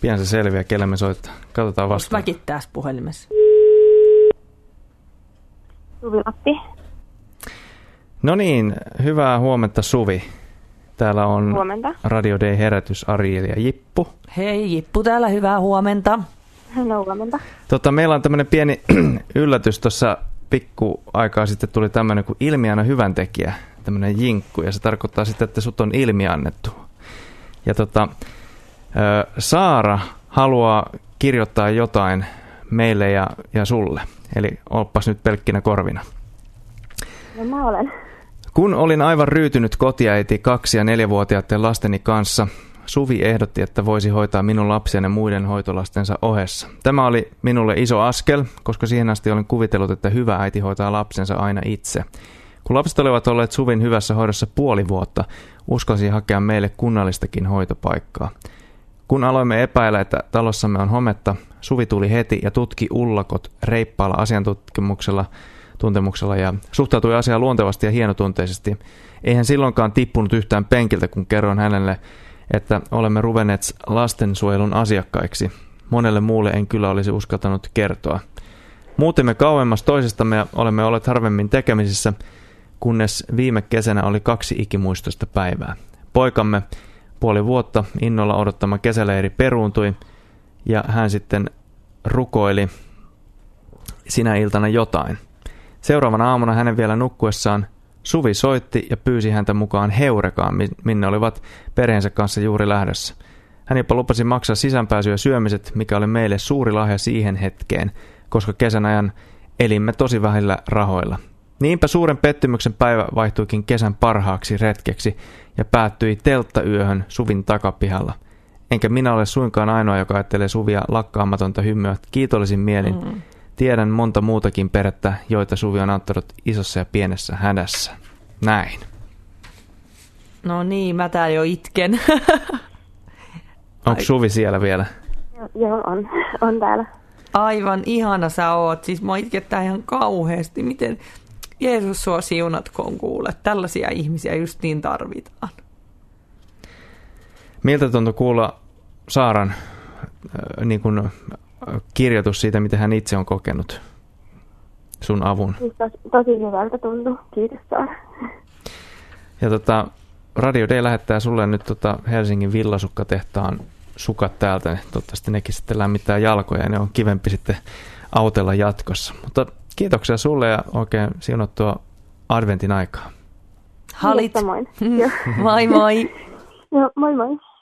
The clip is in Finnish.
Pian se selviää, kelle me soittaa. Katsotaan vastaan. Mäkin tässä puhelimessa. Suvi Lappi. No niin, hyvää huomenta Suvi. Täällä on Huomenta. Radio Day herätys Arieli ja Jippu. Hei Jippu täällä, hyvää huomenta. No huomenta. Meillä on tämmöinen pieni yllätys tuossa pikku aikaa sitten tuli tämmöinen kuin ilmianna hyväntekijä, tämmöinen jinkku, ja se tarkoittaa sitten, että sut on ilmiannettu. Ja Saara haluaa kirjoittaa jotain meille ja sulle, eli oppas nyt pelkkinä korvina. No mä olen. Kun olin aivan ryytynyt kotiäiti 2- ja 4-vuotiaiden lasteni kanssa, Suvi ehdotti, että voisi hoitaa minun lapsiani muiden hoitolastensa ohessa. Tämä oli minulle iso askel, koska siihen asti olin kuvitellut, että hyvä äiti hoitaa lapsensa aina itse. Kun lapset olivat olleet Suvin hyvässä hoidossa puoli vuotta, uskalsin hakea meille kunnallistakin hoitopaikkaa. Kun aloimme epäillä, että talossamme on hometta, Suvi tuli heti ja tutki ullakot reippaalla asiantuntemuksella ja suhtautui asiaan luontevasti ja hienotunteisesti. Eihän silloinkaan tippunut yhtään penkiltä, kun kerroin hänelle, että olemme ruvenneet lastensuojelun asiakkaiksi. Monelle muulle en kyllä olisi uskaltanut kertoa. Muutimme kauemmas toisistamme ja olemme olleet harvemmin tekemisissä, kunnes viime kesänä oli 2 ikimuistoista päivää. Poikamme puoli vuotta innolla odottama kesäleiri peruuntui ja hän sitten rukoili sinä iltana jotain. Seuraavana aamuna hänen vielä nukkuessaan Suvi soitti ja pyysi häntä mukaan Heurekaan, minne olivat perheensä kanssa juuri lähdössä. Hän jopa lupasi maksaa sisäänpääsy ja syömiset, mikä oli meille suuri lahja siihen hetkeen, koska kesän ajan elimme tosi vähillä rahoilla. Niinpä suuren pettymyksen päivä vaihtuikin kesän parhaaksi retkeksi ja päättyi telttayöhön Suvin takapihalla. Enkä minä ole suinkaan ainoa, joka ajattelee Suvia lakkaamatonta hymyä kiitollisin mielin. Tiedän monta muutakin perhettä, joita Suvi on auttanut isossa ja pienessä hädässä. Näin. No niin, mä täällä jo itken. Onko Suvi siellä vielä? Joo, on täällä. Aivan ihana sä oot. Siis mä itkettää ihan kauheasti. Miten Jeesus sua siunatkoon kuule. Tällaisia ihmisiä just niin tarvitaan. Miltä tuntui kuulla Saaran kirjoitus siitä, mitä hän itse on kokenut sun avun? Tosi hyvältä tuntuu. Kiitos Saara. Ja Radio Day lähettää sulle nyt Helsingin Villasukkatehtaan sukat täältä. Toivottavasti nekin sitten lämmittää jalkoja ja ne on kivempi sitten autella jatkossa. Mutta kiitoksia sulle ja oikein siunattua adventin aikaa. Halit. Samoin. Moi moi. Joo, moi moi.